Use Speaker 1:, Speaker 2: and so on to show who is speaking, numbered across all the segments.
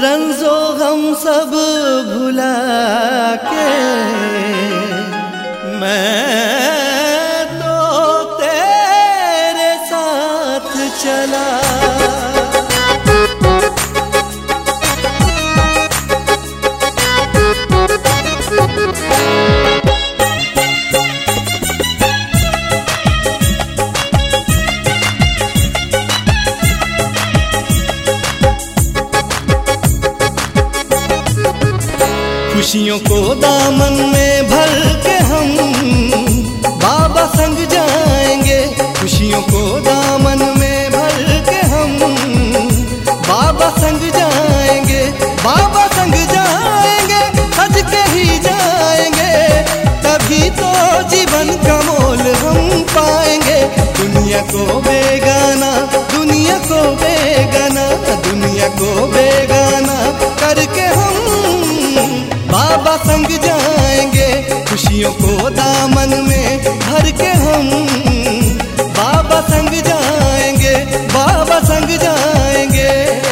Speaker 1: रंजो गम सब भुला के मैं तो तेरे साथ चला। खुशियों को दामन में भर के हम बाबा संग जाएंगे। खुशियों को दामन में भर के हम बाबा संग जाएंगे। बाबा संग जाएंगे, सज के ही जाएंगे, तभी तो जीवन का मोल हम पाएंगे। दुनिया को बेगाना, दुनिया को बेगाना, दुनिया को बेगाना करके हम बाबा संग जाएंगे। खुशियों को दामन में भर के हम बाबा संग जाएंगे, बाबा संग जाएंगे।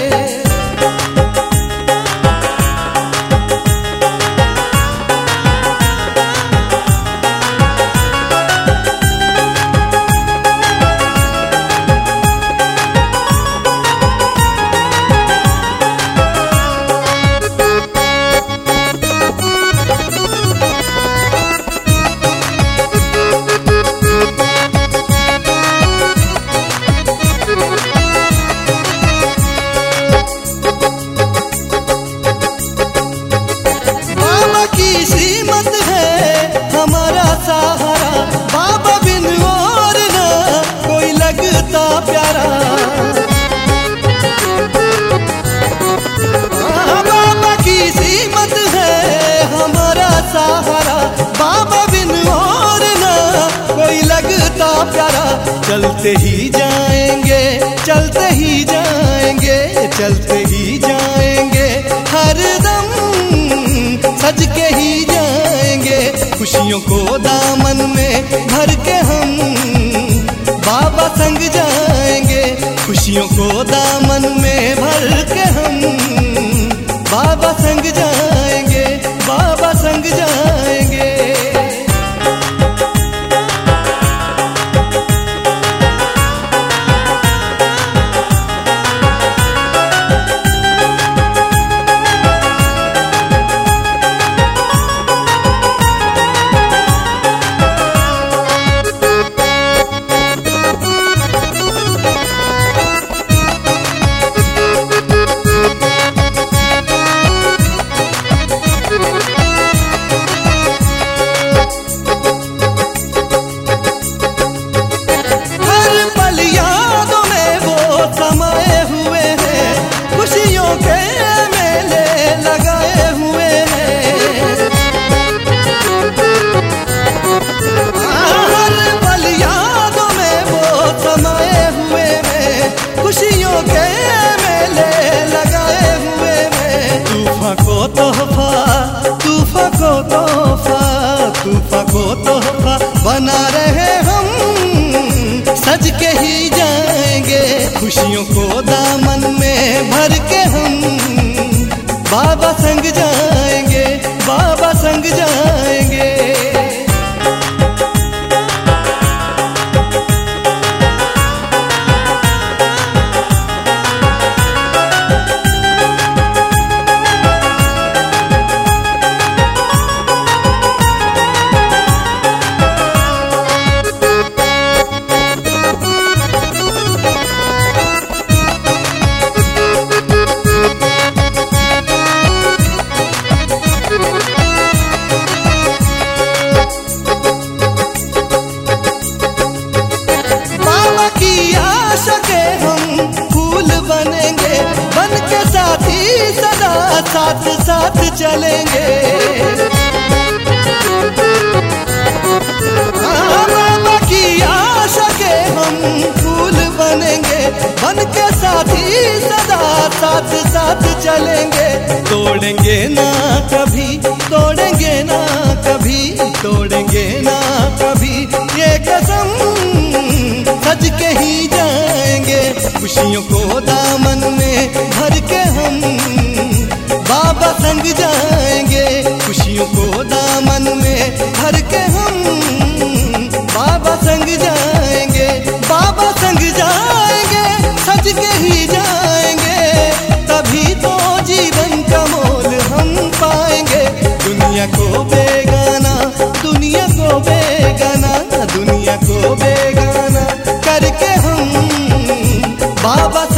Speaker 1: बाबा बिन और ना कोई लगता प्यारा। बाबा की सीमत है हमारा सहारा। बाबा बिन और ना कोई लगता प्यारा। चलते ही जाएंगे, चलते ही जाएंगे, चलते ही जाएंगे, हर दम सज के ही जाएंगे। खुशियों को दामन में भर के हम बाबा संग जाएंगे। खुशियों को दामन में भर के हम बाबा संग जाएंगे, बाबा संग जाएंगे। तूफा को तोहफा बना रहे हम, सज के ही जाएंगे। खुशियों को दामन में भर के हम बाबा संग जाएंगे, बाबा संग जाएंगे। साथ साथ चलेंगे। बाबा की आशा के हम फूल बनेंगे, बन के साथी सदा साथ साथ चलेंगे। तोड़ेंगे ना कभी, तोड़ेंगे ना कभी, तोड़ेंगे ना कभी ये कसम, सज के ही जाएंगे। खुशियों को दामन में भर के हम संग जाएंगे, खुशियों को दामन में भर के हम बाबा संग जाएंगे, बाबा संग जाएंगे, सज के ही जाएंगे, तभी तो जीवन का मोल हम पाएंगे। दुनिया को बेगाना, दुनिया को बेगाना, दुनिया को बेगाना करके हम बाबा